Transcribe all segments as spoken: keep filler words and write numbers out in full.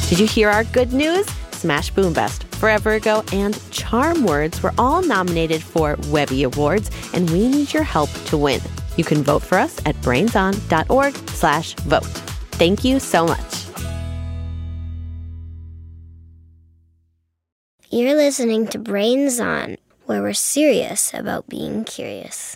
Did you hear our good news? Smash Boom Best, Forever Ago, and Charm Words were all nominated for Webby Awards, and we need your help to win. You can vote for us at brainson.org slash vote. Thank you so much. You're listening to Brains On, where we're serious about being curious.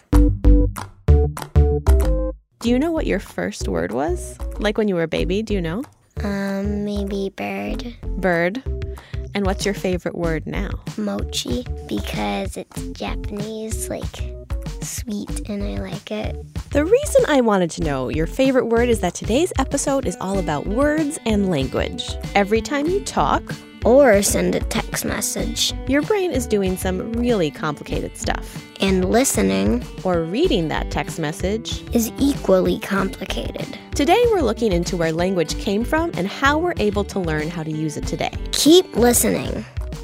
Do you know what your first word was? Like when you were a baby, do you know? Um, maybe bird. Bird. And what's your favorite word now? Mochi, because it's Japanese, like sweet, and I like it. The reason I wanted to know your favorite word is that today's episode is all about words and language. Every time you talk or send a text message, your brain is doing some really complicated stuff. And listening or reading that text message is equally complicated. Today we're looking into where language came from and how we're able to learn how to use it today. Keep listening.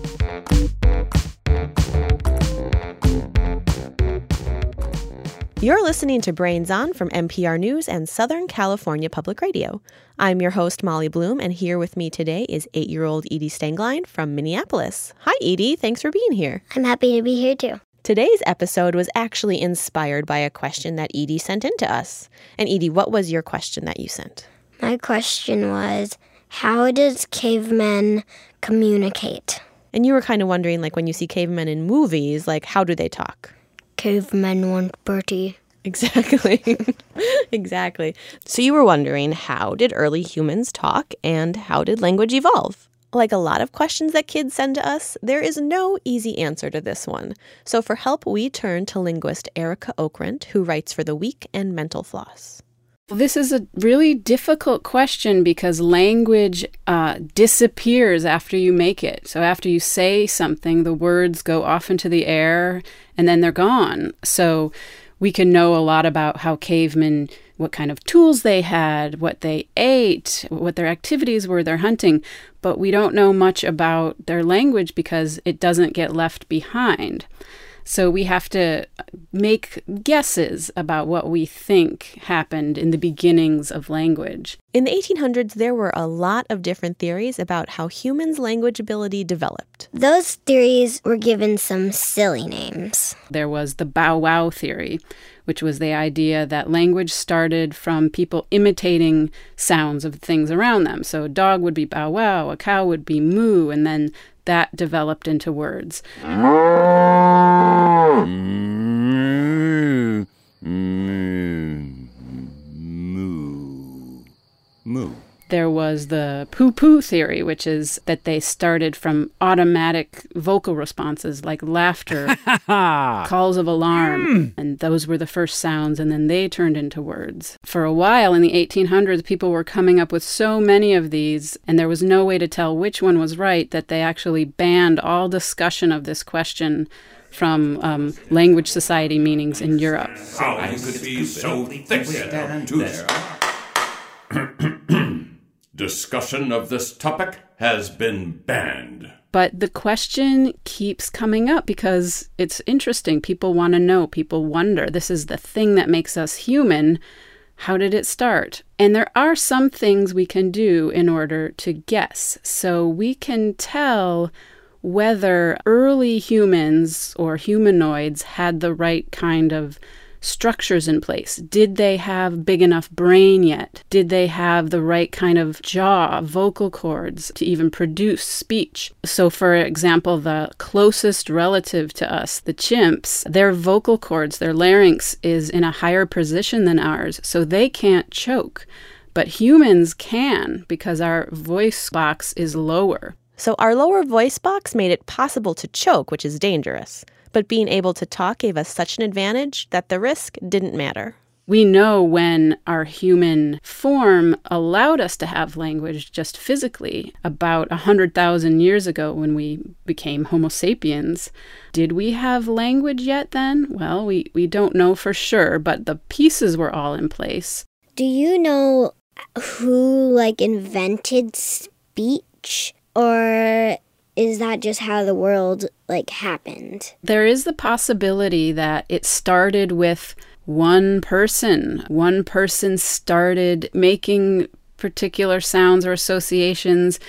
You're listening to Brains On from N P R News and Southern California Public Radio. I'm your host, Molly Bloom, and here with me today is eight-year-old Edie Stenglein from Minneapolis. Hi, Edie. Thanks for being here. I'm happy to be here, too. Today's episode was actually inspired by a question that Edie sent in to us. And Edie, what was your question that you sent? My question was, how does cavemen communicate? And you were kind of wondering, like, when you see cavemen in movies, like, how do they talk? Cavemen want Bertie. Exactly. Exactly. So you were wondering, how did early humans talk and how did language evolve? Like a lot of questions that kids send to us, there is no easy answer to this one. So for help, we turn to linguist Erica Okrent, who writes for The Week and Mental Floss. This is a really difficult question because language uh, disappears after you make it. So after you say something, the words go off into the air and then they're gone. So we can know a lot about how cavemen, what kind of tools they had, what they ate, what their activities were, their hunting, but we don't know much about their language because it doesn't get left behind. So we have to make guesses about what we think happened in the beginnings of language. In the eighteen hundreds, there were a lot of different theories about how humans' language ability developed. Those theories were given some silly names. There was the bow wow theory, which was the idea that language started from people imitating sounds of things around them. So a dog would be bow wow, a cow would be moo, and then that developed into words. Moo. Moo. There was the poo-poo theory, which is that they started from automatic vocal responses like laughter, calls of alarm, mm. and those were the first sounds, and then they turned into words. For a while in the eighteen hundreds, people were coming up with so many of these, and there was no way to tell which one was right, that they actually banned all discussion of this question from um, language society meetings in Europe. How you could be so thick-headed to there. Discussion of this topic has been banned. But the question keeps coming up because it's interesting. People want to know. People wonder. This is the thing that makes us human. How did it start? And there are some things we can do in order to guess. So we can tell whether early humans or humanoids had the right kind of structures in place. Did they have big enough brain yet? Did they have the right kind of jaw, vocal cords to even produce speech? So for example, the closest relative to us, the chimps, their vocal cords, their larynx is in a higher position than ours, so they can't choke. But humans can because our voice box is lower. So our lower voice box made it possible to choke, which is dangerous. But being able to talk gave us such an advantage that the risk didn't matter. We know when our human form allowed us to have language just physically. About one hundred thousand years ago when we became Homo sapiens, did we have language yet then? Well, we, we don't know for sure, but the pieces were all in place. Do you know who, like, invented speech? Or is that just how the world, like, happened? There is the possibility that it started with one person. One person started making particular sounds or associations,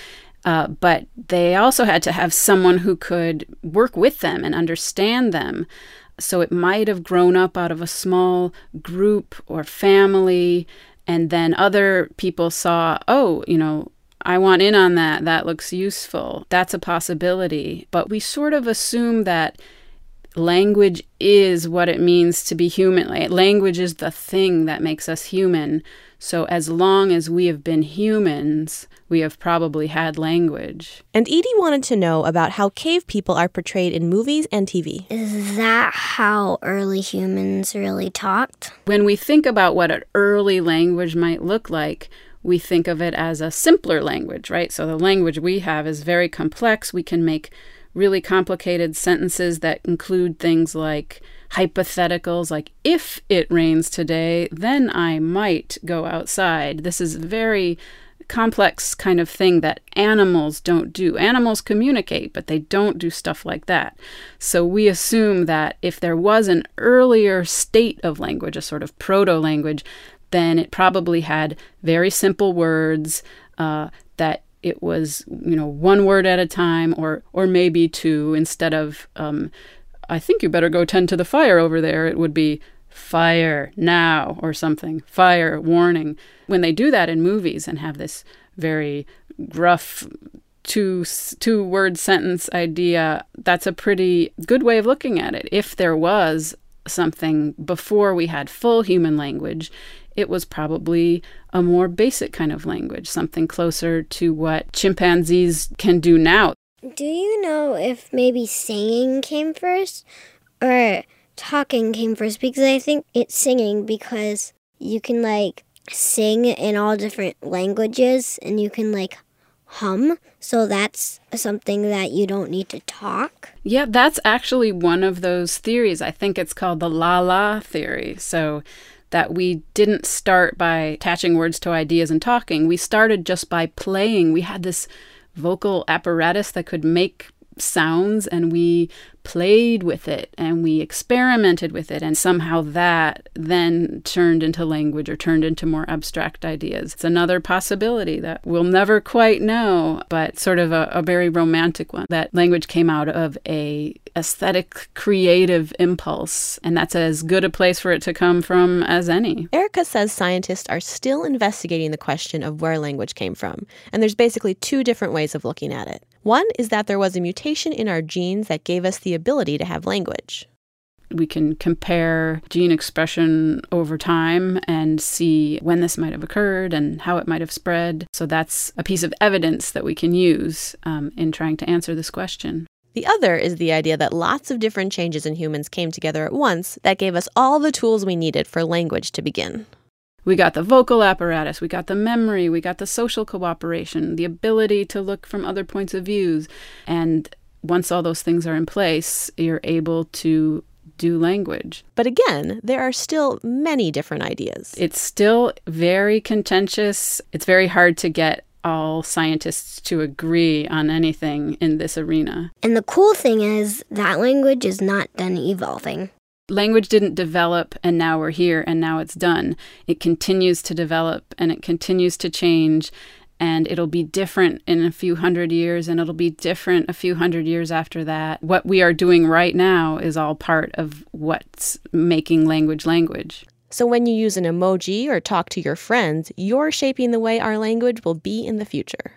Uh, but they also had to have someone who could work with them and understand them. So it might have grown up out of a small group or family, and then other people saw, oh, you know, I want in on that. That looks useful. That's a possibility. But we sort of assume that language is what it means to be human. Language is the thing that makes us human. So as long as we have been humans, we have probably had language. And Edie wanted to know about how cave people are portrayed in movies and T V. Is that how early humans really talked? When we think about what an early language might look like, we think of it as a simpler language, right? So the language we have is very complex. We can make really complicated sentences that include things like hypotheticals, like, if it rains today, then I might go outside. This is a very complex kind of thing that animals don't do. Animals communicate, but they don't do stuff like that. So we assume that if there was an earlier state of language, a sort of proto-language, then it probably had very simple words, uh, that it was, you know, one word at a time, or or maybe two, instead of, um, I think you better go tend to the fire over there. It would be fire now or something, fire, warning. When they do that in movies and have this very gruff two, two word sentence idea, that's a pretty good way of looking at it. If there was something before we had full human language, it was probably a more basic kind of language, something closer to what chimpanzees can do now. Do you know if maybe singing came first or talking came first? Because I think it's singing, because you can, like, sing in all different languages and you can, like, hum. So that's something that you don't need to talk. Yeah, that's actually one of those theories. I think it's called the la-la theory. So that we didn't start by attaching words to ideas and talking. We started just by playing. We had this vocal apparatus that could make sounds, and we played with it and we experimented with it, and somehow that then turned into language or turned into more abstract ideas. It's another possibility that we'll never quite know, but sort of a, a very romantic one, that language came out of a aesthetic creative impulse, and that's as good a place for it to come from as any. Erica says scientists are still investigating the question of where language came from, and there's basically two different ways of looking at it. One is that there was a mutation in our genes that gave us the ability to have language. We can compare gene expression over time and see when this might have occurred and how it might have spread. So that's a piece of evidence that we can use um, in trying to answer this question. The other is the idea that lots of different changes in humans came together at once that gave us all the tools we needed for language to begin. We got the vocal apparatus, we got the memory, we got the social cooperation, the ability to look from other points of views. And once all those things are in place, you're able to do language. But again, there are still many different ideas. It's still very contentious. It's very hard to get all scientists to agree on anything in this arena. And the cool thing is that language is not done evolving. Language didn't develop and now we're here and now it's done. It continues to develop and it continues to change, and it'll be different in a few hundred years, and it'll be different a few hundred years after that. What we are doing right now is all part of what's making language language. So when you use an emoji or talk to your friends, you're shaping the way our language will be in the future.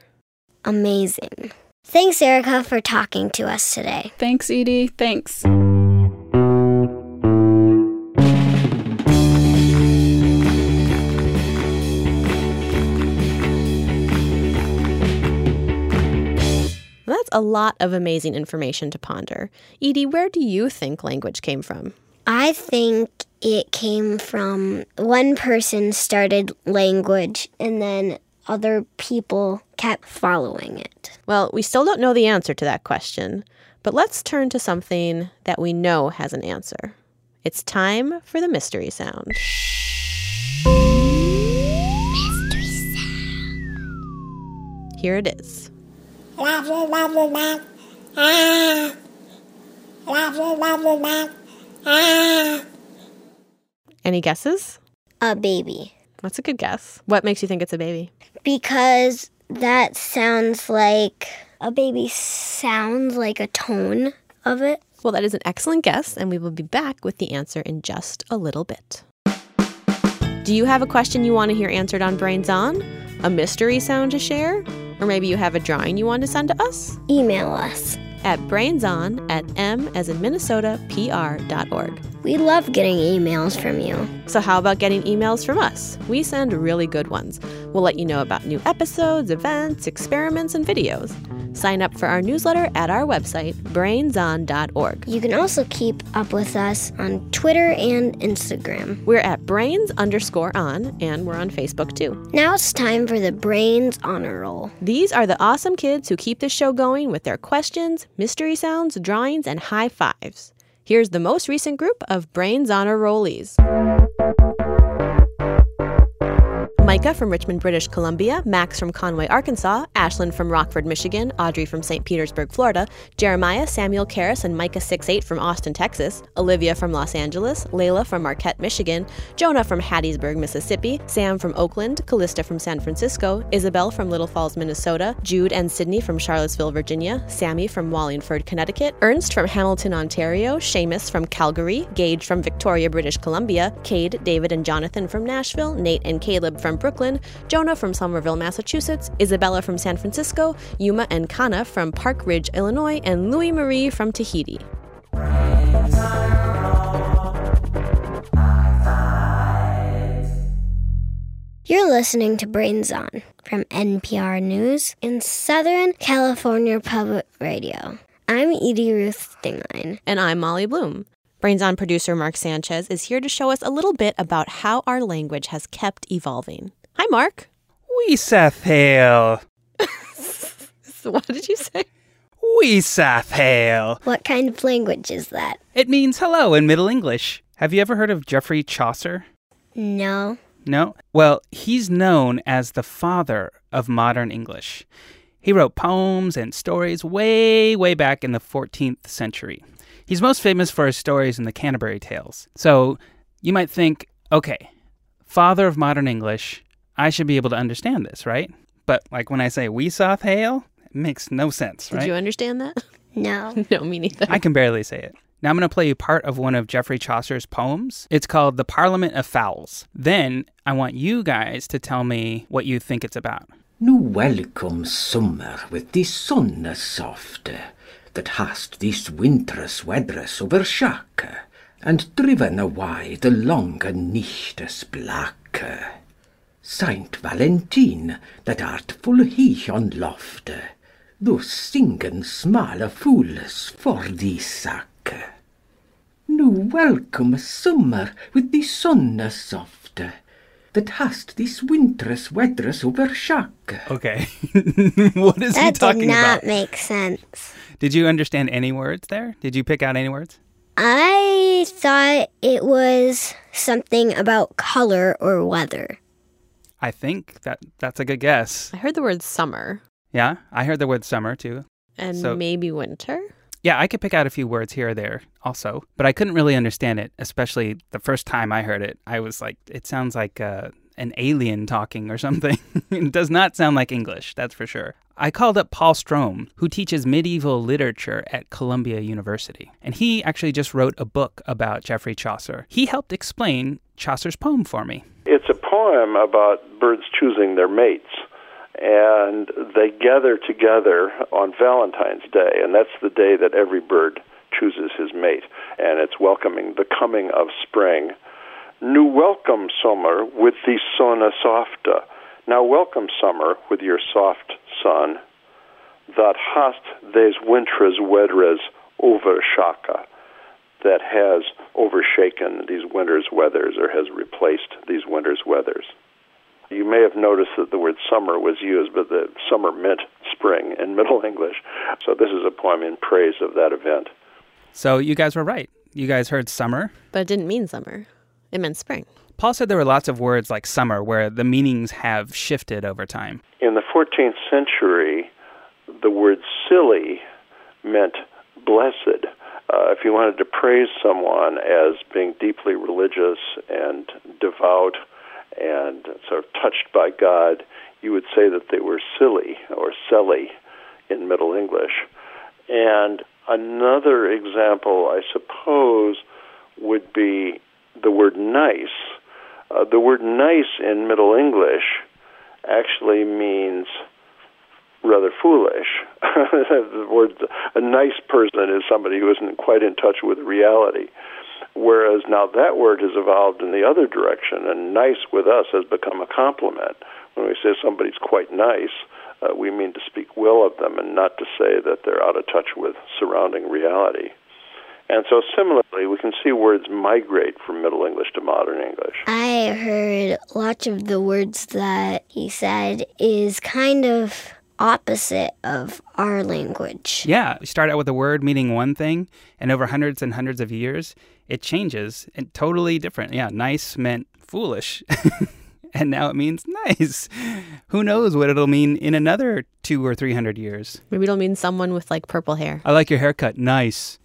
Amazing. Thanks, Erica, for talking to us today. Thanks, Edie. Thanks. That's a lot of amazing information to ponder. Edie, where do you think language came from? I think it came from one person started language and then other people kept following it. Well, we still don't know the answer to that question, but let's turn to something that we know has an answer. It's time for the mystery sound. Mystery sound. Here it is. Any guesses? A baby. That's a good guess. What makes you think it's a baby? Because that sounds like a baby sounds like a tone of it. Well, that is an excellent guess, and we will be back with the answer in just a little bit. Do you have a question you want to hear answered on Brains On? A mystery sound to share? Or maybe you have a drawing you want to send to us? Email us at brainson at m as in Minnesota, pr dot org. We love getting emails from you. So how about getting emails from us? We send really good ones. We'll let you know about new episodes, events, experiments, and videos. Sign up for our newsletter at our website, brainson dot org. You can also keep up with us on Twitter and Instagram. We're at brains underscore on, and we're on Facebook too. Now it's time for the Brains Honor Roll. These are the awesome kids who keep the show going with their questions, mystery sounds, drawings, and high fives. Here's the most recent group of Brains Honor Rollies. Micah from Richmond, British Columbia, Max from Conway, Arkansas, Ashlyn from Rockford, Michigan, Audrey from Saint Petersburg, Florida, Jeremiah, Samuel Karras, and Micah six eight from Austin, Texas, Olivia from Los Angeles, Layla from Marquette, Michigan, Jonah from Hattiesburg, Mississippi, Sam from Oakland, Callista from San Francisco, Isabel from Little Falls, Minnesota, Jude and Sydney from Charlottesville, Virginia, Sammy from Wallingford, Connecticut, Ernst from Hamilton, Ontario, Seamus from Calgary, Gage from Victoria, British Columbia, Cade, David, and Jonathan from Nashville, Nate and Caleb from Brooklyn, Jonah from Somerville, Massachusetts, Isabella from San Francisco, Yuma and Kana from Park Ridge, Illinois, and Louis Marie from Tahiti. You're listening to Brains On from N P R News in Southern California Public Radio. I'm Edie Ruth Stingline. And I'm Molly Bloom. Brains On producer Mark Sanchez is here to show us a little bit about how our language has kept evolving. Hi, Mark. Weesathale. So what did you say? Weesathale. What kind of language is that? It means hello in Middle English. Have you ever heard of Geoffrey Chaucer? No. No? Well, he's known as the father of modern English. He wrote poems and stories way, way back in the fourteenth century. He's most famous for his stories in the Canterbury Tales. So you might think, okay, father of modern English, I should be able to understand this, right? But like when I say Weesathale, it makes no sense, right? Did you understand that? No. No, me neither. I can barely say it. Now I'm going to play you part of one of Geoffrey Chaucer's poems. It's called The Parliament of Fowls. Then I want you guys to tell me what you think it's about. Nu welcome summer with the sunne softe, that hast this winter's weathers overshake, and driven away the longe nichtes blake. Saint Valentine, that art full high on lofte, thus singen smale fools for thee sake. Nu welcome summer with the sunne softe, that hast this winter's weathers overshake. Okay. What is he That talking did not about? make sense. Did you understand any words there? Did you pick out any words? I thought it was something about color or weather. I think that that's a good guess. I heard the word summer Yeah, I heard the word summer too. and So- maybe winter. Yeah, I could pick out a few words here or there also, but I couldn't really understand it, especially the first time I heard it. I was like, it sounds like uh, an alien talking or something. It does not sound like English, that's for sure. I called up Paul Strom, who teaches medieval literature at Columbia University, and he actually just wrote a book about Geoffrey Chaucer. He helped explain Chaucer's poem for me. It's a poem about birds choosing their mates, and they gather together on Valentine's Day, and that's the day that every bird chooses his mate, and it's welcoming the coming of spring. Nu welcome summer with the sunne softe. Now welcome summer with your soft sun, that hast these winter's weathers overshake, that has overshaken these winter's weathers or has replaced these winter's weathers. You may have noticed that the word summer was used, but the summer meant spring in Middle English. So this is a poem in praise of that event. So you guys were right. You guys heard summer. But it didn't mean summer. It meant spring. Paul said there were lots of words like summer where the meanings have shifted over time. In the fourteenth century, the word silly meant blessed. Uh, if you wanted to praise someone as being deeply religious and devout and sort of touched by God, you would say that they were silly or selly in Middle English. And another example, I suppose, would be the word nice. Uh, the word nice in Middle English actually means rather foolish. The word, a nice person is somebody who isn't quite in touch with reality. Whereas now that word has evolved in the other direction, and nice with us has become a compliment. When we say somebody's quite nice, uh, we mean to speak well of them and not to say that they're out of touch with surrounding reality. And so similarly, we can see words migrate from Middle English to Modern English. I heard lots of the words that he said is kind of opposite of our language. Yeah, you start out with a word meaning one thing, and over hundreds and hundreds of years, it changes and totally different. Yeah, nice meant foolish, and now it means nice. Who knows what it'll mean in another two or three hundred years? Maybe it'll mean someone with like purple hair. I like your haircut. Nice.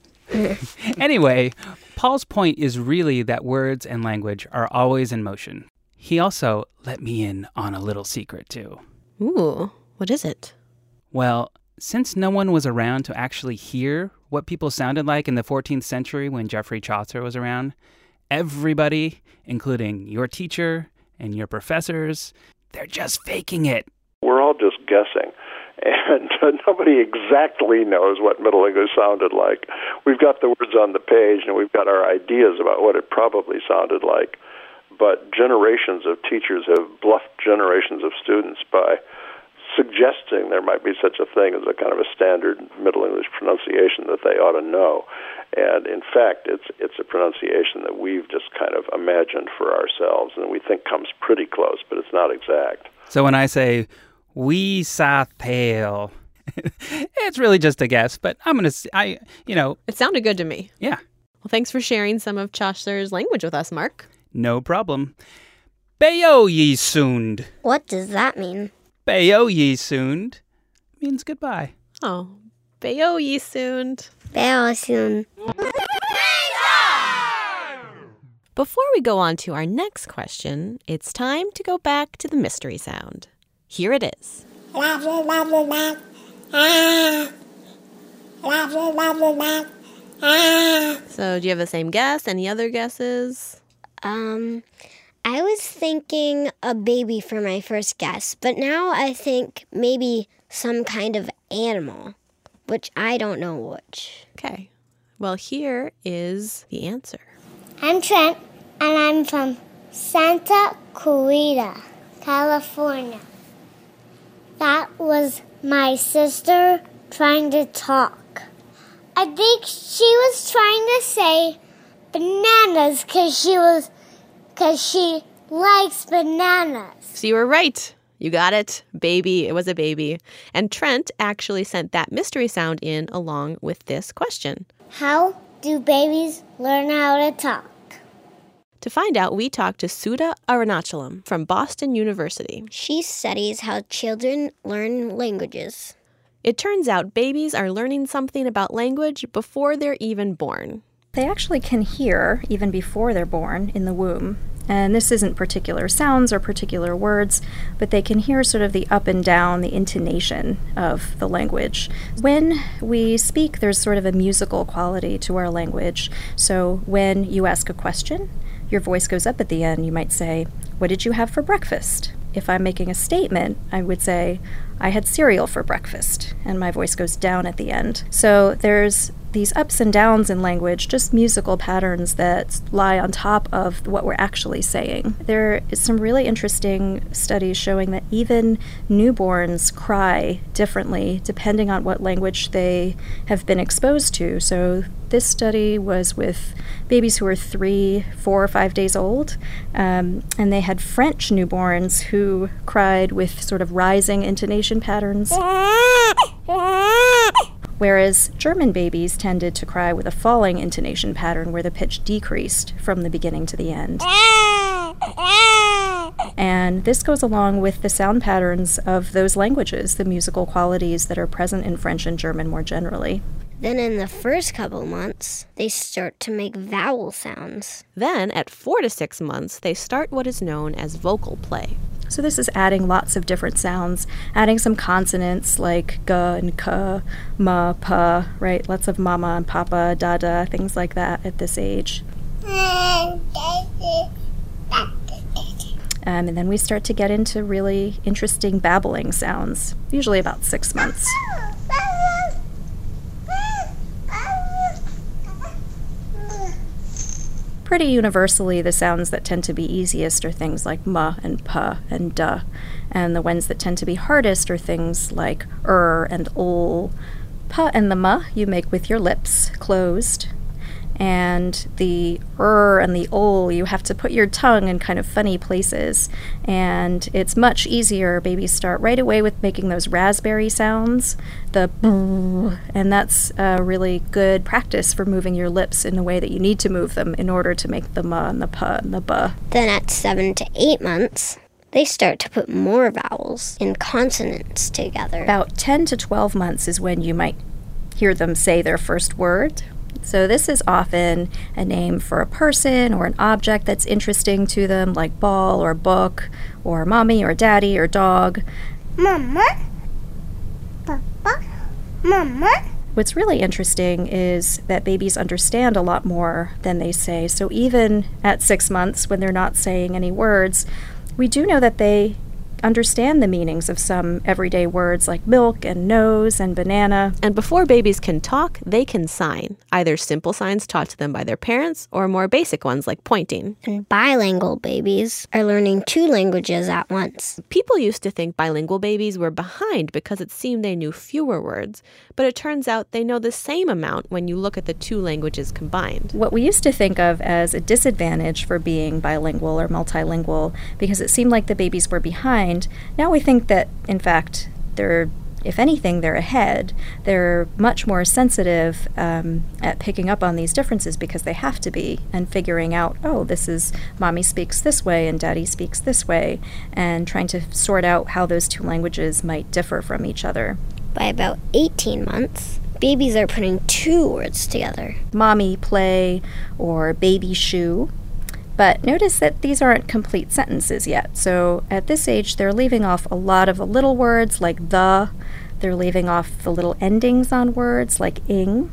Anyway, Paul's point is really that words and language are always in motion. He also let me in on a little secret, too. Ooh, what is it? Well, since no one was around to actually hear what people sounded like in the fourteenth century when Geoffrey Chaucer was around, everybody, including your teacher and your professors, they're just faking it. We're all just guessing. And uh, nobody exactly knows what Middle English sounded like. We've got the words on the page, and we've got our ideas about what it probably sounded like. But generations of teachers have bluffed generations of students by suggesting there might be such a thing as a kind of a standard Middle English pronunciation that they ought to know. And in fact, it's it's a pronunciation that we've just kind of imagined for ourselves, and we think comes pretty close, but it's not exact. So when I say, we saw tail, it's really just a guess, but I'm going to, I, you know. It sounded good to me. Yeah. Well, thanks for sharing some of Chaucer's language with us, Mark. No problem. Beyo ye soond. What does that mean? Beyo ye soond means goodbye. Oh, beyo ye soon. Beyo soon. Before we go on to our next question, it's time to go back to the mystery sound. Here it is. So, do you have the same guess? Any other guesses? Um, I was thinking a baby for my first guess, but now I think maybe some kind of animal, which I don't know which. Okay. Well, here is the answer. I'm Trent, and I'm from Santa Clarita, California. That was my sister trying to talk. I think she was trying to say bananas because she was, because she likes bananas. So you were right. You got it. Baby. It was a baby. And Trent actually sent that mystery sound in along with this question. How do babies learn how to talk? To find out, we talked to Sudha Arunachalam from Boston University. She studies how children learn languages. It turns out babies are learning something about language before they're even born. They actually can hear even before they're born in the womb. And this isn't particular sounds or particular words, but they can hear sort of the up and down, the intonation of the language. When we speak, there's sort of a musical quality to our language. So when you ask a question, your voice goes up at the end. You might say, "What did you have for breakfast?" If I'm making a statement, I would say, "I had cereal for breakfast," and my voice goes down at the end. So there's these ups and downs in language, just musical patterns that lie on top of what we're actually saying. There is some really interesting studies showing that even newborns cry differently depending on what language they have been exposed to. So this study was with babies who were three, four, or five days old, um, and they had French newborns who cried with sort of rising intonation patterns, whereas German babies tended to cry with a falling intonation pattern where the pitch decreased from the beginning to the end. And this goes along with the sound patterns of those languages, the musical qualities that are present in French and German more generally. Then in the first couple months, they start to make vowel sounds. Then, at four to six months, they start what is known as vocal play. So this is adding lots of different sounds, adding some consonants like g and k, ma, pa, right? Lots of mama and papa, dada, things like that at this age. Um, and then we start to get into really interesting babbling sounds, usually about six months. Pretty universally, the sounds that tend to be easiest are things like ma and pa and da, and the ones that tend to be hardest are things like er and ol. Pa and the ma you make with your lips closed, and the er and the ol you have to put your tongue in kind of funny places, and it's much easier. Babies start right away with making those raspberry sounds, the brrr, and that's a really good practice for moving your lips in the way that you need to move them in order to make the ma and the pa and the ba. Then at seven to eight months, they start to put more vowels and consonants together. About ten to twelve months is when you might hear them say their first word. So this is often a name for a person or an object that's interesting to them, like ball or book or mommy or daddy or dog. Mama, Papa, Mama. What's really interesting is that babies understand a lot more than they say. So even at six months, when they're not saying any words, we do know that they understand the meanings of some everyday words like milk and nose and banana. And before babies can talk, they can sign, either simple signs taught to them by their parents or more basic ones like pointing. And bilingual babies are learning two languages at once. People used to think bilingual babies were behind because it seemed they knew fewer words, but it turns out they know the same amount when you look at the two languages combined. What we used to think of as a disadvantage for being bilingual or multilingual, because it seemed like the babies were behind, now we think that, in fact, they're, if anything, they're ahead. They're much more sensitive um, at picking up on these differences because they have to be, and figuring out, oh, this is, mommy speaks this way and daddy speaks this way, and trying to sort out how those two languages might differ from each other. By about eighteen months, babies are putting two words together. Mommy play or baby shoe. But notice that these aren't complete sentences yet. So at this age, they're leaving off a lot of the little words like the. They're leaving off the little endings on words like ing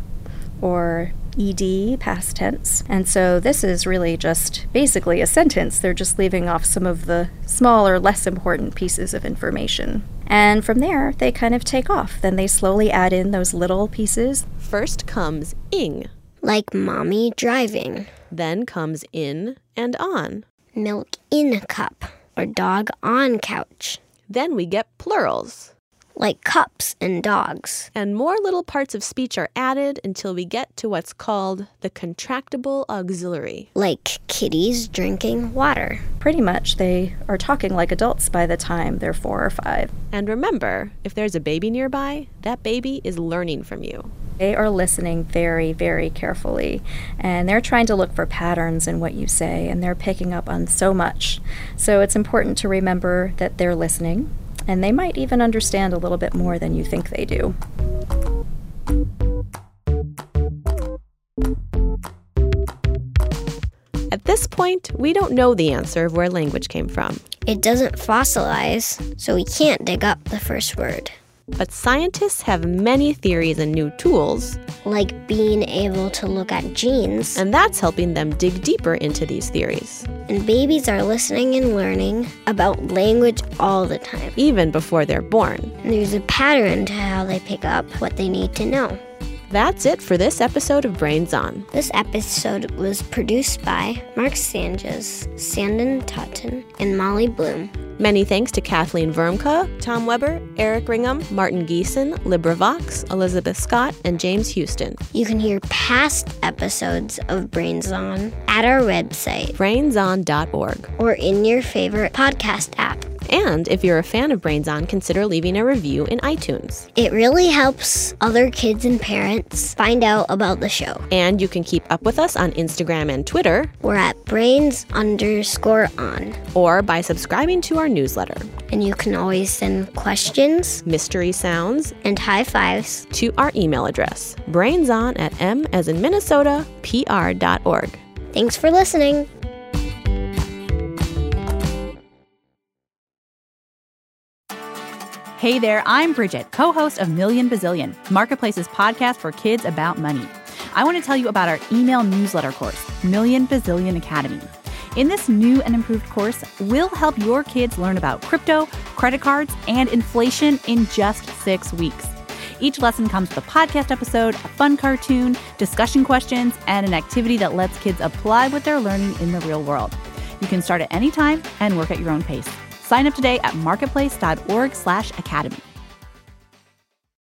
or ed, past tense. And so this is really just basically a sentence. They're just leaving off some of the smaller, less important pieces of information. And from there, they kind of take off. Then they slowly add in those little pieces. First comes ing. Like mommy driving. Then comes in and on. Milk in cup, or dog on couch. Then we get plurals. Like cups and dogs. And more little parts of speech are added until we get to what's called the contractible auxiliary. Like kitties drinking water. Pretty much, they are talking like adults by the time they're four or five. And remember, if there's a baby nearby, that baby is learning from you. They are listening very, very carefully, and they're trying to look for patterns in what you say, and they're picking up on so much. So it's important to remember that they're listening, and they might even understand a little bit more than you think they do. At this point, we don't know the answer of where language came from. It doesn't fossilize, so we can't dig up the first word. But scientists have many theories and new tools. Like being able to look at genes. And that's helping them dig deeper into these theories. And babies are listening and learning about language all the time. Even before they're born. And there's a pattern to how they pick up what they need to know. That's it for this episode of Brains On. This episode was produced by Mark Sanchez, Sandon Tutton, and Molly Bloom. Many thanks to Kathleen Vermka, Tom Weber, Eric Ringham, Martin Geeson, LibriVox, Elizabeth Scott, and James Houston. You can hear past episodes of Brains On at our website, brains on dot org, or in your favorite podcast app. And if you're a fan of Brains On, consider leaving a review in iTunes. It really helps other kids and parents find out about the show. And you can keep up with us on Instagram and Twitter. We're at brains underscore on. Or by subscribing to our newsletter. And you can always send questions, mystery sounds, and high fives to our email address, brainson at m as in Minnesota, pr dot org. Thanks for listening. Hey there, I'm Bridget, co-host of Million Bazillion, Marketplace's podcast for kids about money. I want to tell you about our email newsletter course, Million Bazillion Academy. In this new and improved course, we'll help your kids learn about crypto, credit cards, and inflation in just six weeks. Each lesson comes with a podcast episode, a fun cartoon, discussion questions, and an activity that lets kids apply what they're learning in the real world. You can start at any time and work at your own pace. Sign up today at marketplace.org slash academy.